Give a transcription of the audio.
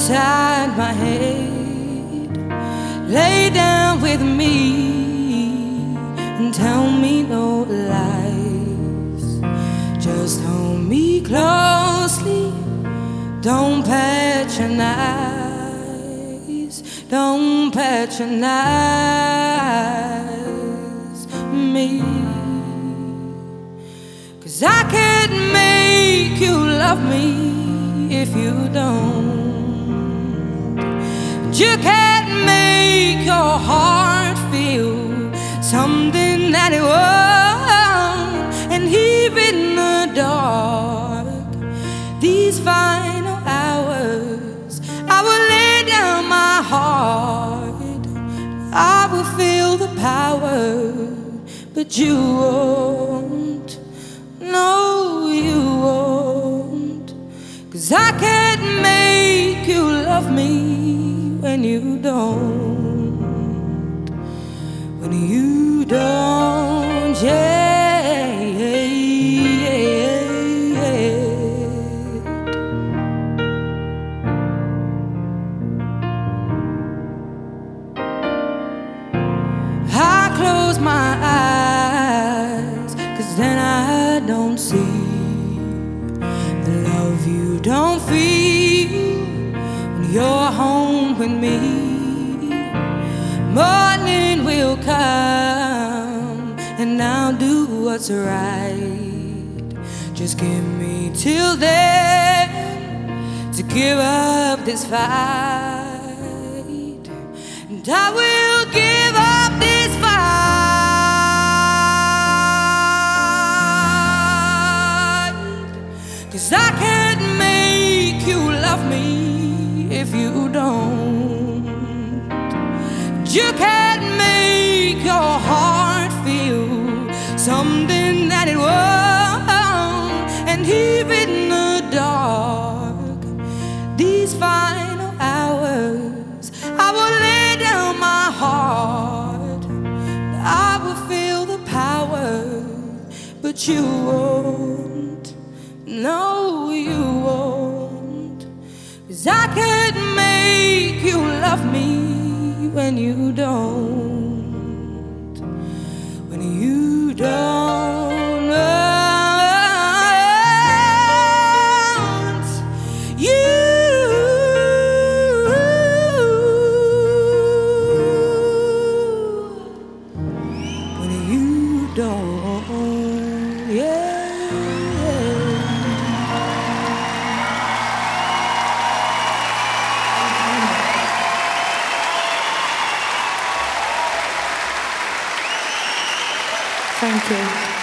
beside my head. Lay down with me and tell me no lies. Just hold me closely, don't patronize, don't patronize me. 'Cause I can't make you love me if you don't. You can't make your heart feel something that it won't. And here in the dark, these final hours, I will lay down my heart. I will feel the power, but you won't. No, you won't. 'Cause I can't make you love me when you don't. When you don't, yeah, yeah, yeah. I close my eyes, 'cause then I don't see the love you don't feel when you're home with me. Morning will come and I'll do what's right. Just give me till then to give up this fight, and I will give up this fight. 'Cause I can't make you love me if you don't. You can't make your heart feel something that it won't. And here in the dark, these final hours, I will lay down my heart. I will feel the power, but you won't. No, you won't. 'Cause I can't make you love me when you don't. When you don't want you. When you don't, yeah. Thank you.